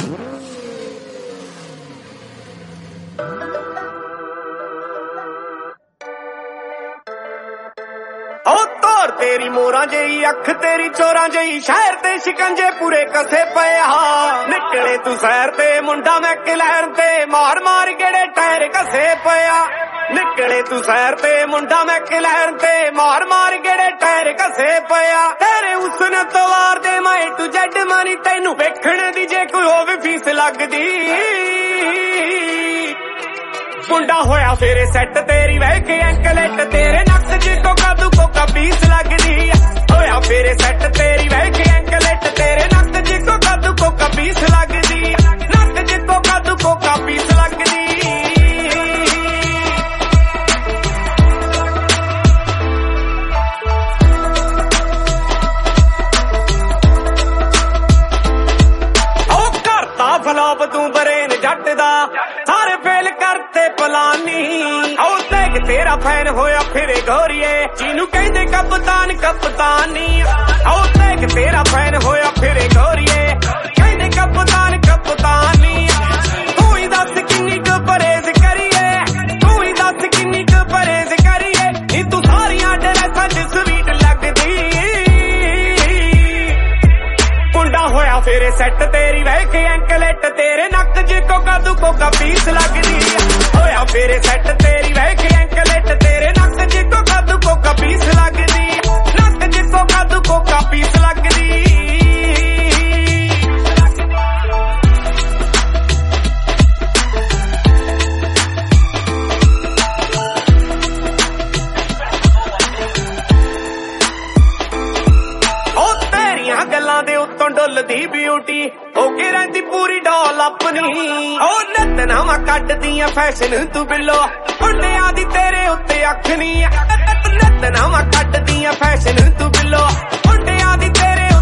ਤੋਰ ਤੇਰੀ ਮੋਰਾਂ ਜਈ ਅੱਖ ਤੇਰੀ ਚੋਰਾਂ ਜਈ ਸ਼ਹਿਰ ਤੇ ਸ਼ਿਕੰਜੇ ਪੂਰੇ ਕਸੇ ਪਿਆ ਨਿਕਲੇ ਤੂੰ ਸੈਰ ਤੇ ਮੁੰਡਾ ਮੈਂ ਕਲੈਰ ਤੇ ਮਾਰ ਮਾਰ ਗੇੜੇ ਟਾਇਰ ਕਸੇ ਪਿਆ ਨਿਕਲੇ ਤੂੰ ਸੈਰ ਤੇ ਮੁੰਡਾ ਮੈਂ ਕਲੈਰ ਤੇ ਮਾਰ ਮਾਰ ਗੇੜੇ ਟਾਇਰ ਕਸੇ ਪਿਆ ਤੇਰੇ ਉਸਨ ਤਵਾਰ ਦੇ ਮੈਂ ਤੂੰ ਜੱਡ ਮਾਨੀ ਤੈਨੂੰ ਵੇਖਣ ਦੀ ਜੇ ਕੋਈ ਹੋਵੇ ਫੀਸ ਲੱਗਦੀ ਮੁੰਡਾ ਹੋਇਆ ਫੇਰੇ ਸੈੱਟ ਤੇਰੀ ਵੇਖ ਐਂਕਲੇਟ ਤੇਰੇ ਨੱਕ ਚ ਕੋਕਾ ਪੀਸ ਲੱਗਦੀ ਹੋਇਆ ਫੇਰੇ ਸੈੱਟ ਤੇਰੀ ਵੇਖ ਐਂਕਲੇਟ ਤੇਰੇ ਨੱਕ ਚ ਕੋਕਾ ਪੀਸ ਲੱਗਦੀ ਨੱਕ ਚ ਕੋਕਾ ਪੀਸ ਲੱਗਦੀ ਉਹ ਕਰਤਾ ਫਲੋਪ ਤੂੰ ਬਰੇਨ ਜੱਟ ਦਾ ਸਾਰੇ ਫੇਲ ਕਰਤੇ ਪਲਾਨੀ ਉਹ ਦੇਖ ਤੇਰਾ ਫੈਨ ਹੋਇਆ ਫਿਰੇ ਗੋਰੀਏ ਜਿਹਨੂੰ ਕਹਿੰਦੇ ਕਪਤਾਨੀ ਉਹ ਦੇਖ ਤੇਰਾ ਫੈਨ ਹੋਇਆ ਫਿਰੇ ਗੋਰੀਏ ਕਹਿੰਦੇ ਕਪਤਾਨੀ ਤੂੰ ਹੀ ਦੱਸ ਕਿੰਨੀ ਕੁ ਪਰਹੇਜ਼ ਕਰੀਏ ਤੂੰ ਹੀ ਦੱਸ ਕਿੰਨੀ ਕੁ ਪਰਹੇਜ਼ ਕਰੀਏ ਨੀ ਤੂੰ ਸਾਰੀਆਂ ਡਰੈਸਾਂ ਚ ਸਵੀਟ ਲੱਗਦੀ ਮੁੰਡਾ ਹੋਇਆ ਫੇਰੇ ਸੈੱਟ ਤੇਰੀ ਵੇਖ ਐਂਕਲੇਟ ਤੇਰੇ ਨੱਕ ਚ ਕੋਕਾ ਪੀਸ ਲੱਗਦੀ ਹੋਇਆ ਫੇਰੇ ਸੈੱਟ ਤੇਰੀ ਵੇਖ ਐਂਕਲੇਟ ਤੇਰੇ ਨੱਕ ਚ ਕੋਕਾ ਪੀਸ ਲੱਗਦੀ ਨੱਕ ਚ ਕੋਕਾ ਪੀਸ ਲੱਗਦੀ ਉਹ ਤੇਰੀਆਂ ਗੱਲਾਂ ਦੇ ਉੱਤੋਂ ਡੁੱਲਦੀ ਬਿਊਟੀ ਹੋ ਕੇ ਰਹਿੰਦੀ ਪੂਰੀ ਡੋਲ ਆਪਣੀ ਉਹ ਨੱਤਨਾਵਾਂ ਕੱਢਦੀਆਂ ਫੈਸ਼ਨ ਤੂੰ ਬਿੱਲੋ ਮੁੰਡਿਆਂ ਦੀ ਤੇਰੇ ਉੱਤੇ ਅੱਖ ਨੀ ਨੱਤਨਾਵਾਂ ਕੱਢਦੀਆਂ ਫੈਸ਼ਨ ਤੂੰ ਬਿੱਲੋ ਮੁੰਡਿਆਂ ਦੀ ਤੇਰੇ